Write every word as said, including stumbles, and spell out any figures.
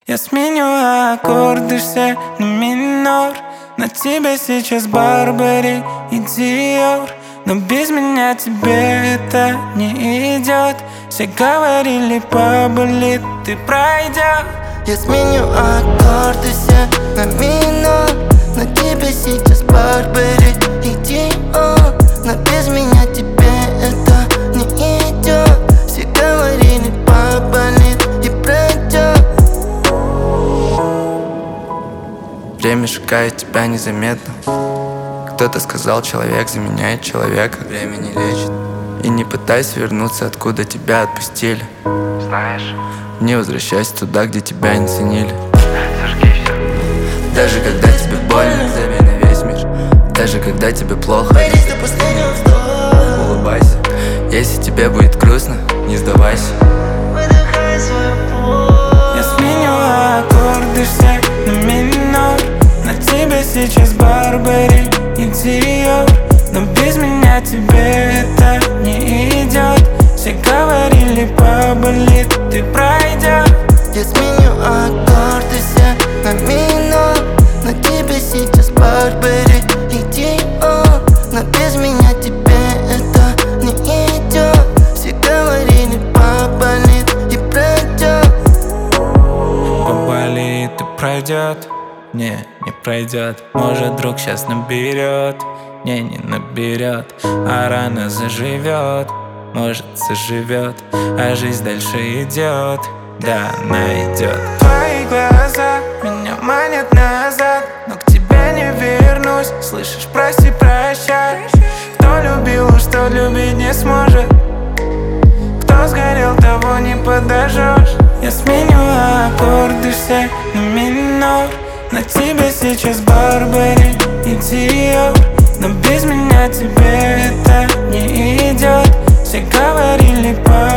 Я сменю аккорды все на минор. На тебе сейчас Барбари и Диор. Но без меня тебе это не идет. Все говорили, поболит, ты пройдешь. Я сменю аккорды все на минор. На тебе сейчас Барбари и Диор. Но без меня тебе это не идет. Все говорили, поболит и пройдет. Время шагает тебя незаметно. Кто-то сказал, человек заменяет человека. Время не лечит. И не пытайся вернуться, откуда тебя отпустили. Знаешь, Не возвращайся туда, где тебя не ценили. зажги все. Даже когда тебе больно, зови на весь мир. Даже когда тебе плохо, Борись до последнего вздоха. улыбайся. Если тебе будет грустно, не сдавайся. Выдыхай свою боль. Я сменю аккорды все на минор. На тебе сейчас Барбари и Диор. Но без меня тебе это не идет. Все говорили, поболит, ты пройдешь. Я сменю аккорды все на минор. На тебе сейчас Барбари и Диор. Но без меня тебе это не идет. Все говорили, поболит и пройдет. Поболит и пройдет. Не, не пройдет. Может, друг сейчас наберет. Не, не наберет. А рана заживет. Может, заживет. А жизнь дальше идет. Да, она идет. Твои глаза меня манят назад. Но к тебе не вернусь. Слышишь, прости, прощай. Кто любил, что любить не сможет. Кто сгорел, того не подожжешь. Я сменю аккорды все на минор. На тебе сейчас Барбари и Диор. Но без меня тебе это не идет. Все говорили, по